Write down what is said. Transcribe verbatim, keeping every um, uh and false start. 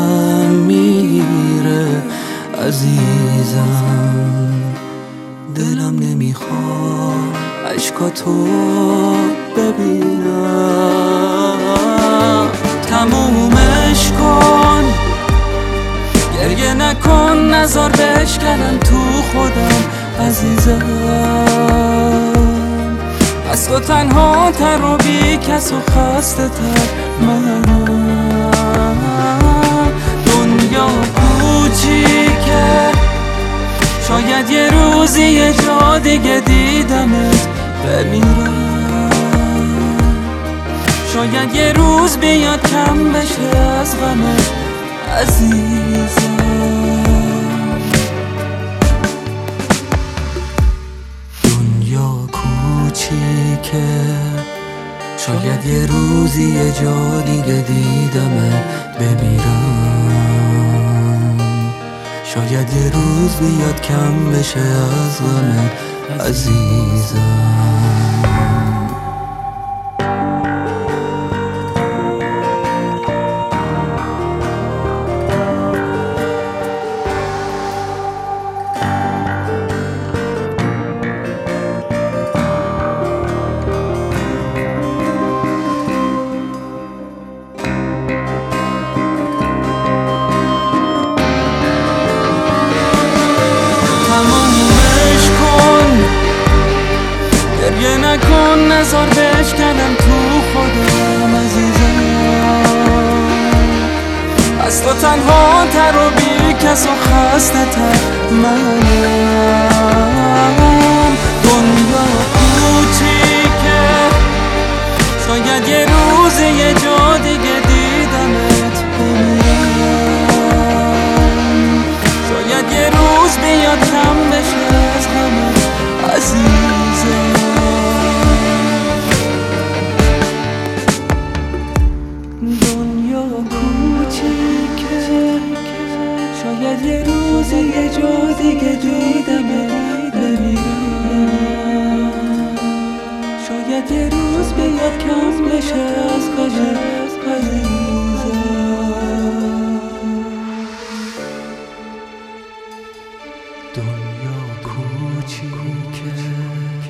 یادم میره عزیزم. دلم نمیخواد عشقاتو ببینم. تمومش کن، گریه نکن، نزار بشکنم تو خودم عزیزم. از تو تنها تر و بی کس و خسته تر منم. دنیا کوچیکه، شاید یه روزی یه جا دیگه دیدمت بمیرم. شاید یه روز بیاد کم بشه از غمت عزیزم. دنیا کوچیکه، شاید یه روزی یه جا دیگه دیدمت بمیرم. شاید یه روز بیاد کم بشه از غمت عزیزم. گریه نکن، نزار بشکنم تو خودم عزیزم. از تو تنها تر و بی کس و خسته تر منم. دنیا کوچیکه، شاید یه روز یه جا دیگه دیدمت بمیرم. شاید یه روز بیاد کم بشه از غمت عزیزم. دنیا کوچیکه، شاید یه روز یه جا دیگه دیدمت بمیرم. شاید یه روز بیاد کم بشه از غمت عزیزم. دنیا کوچیکه،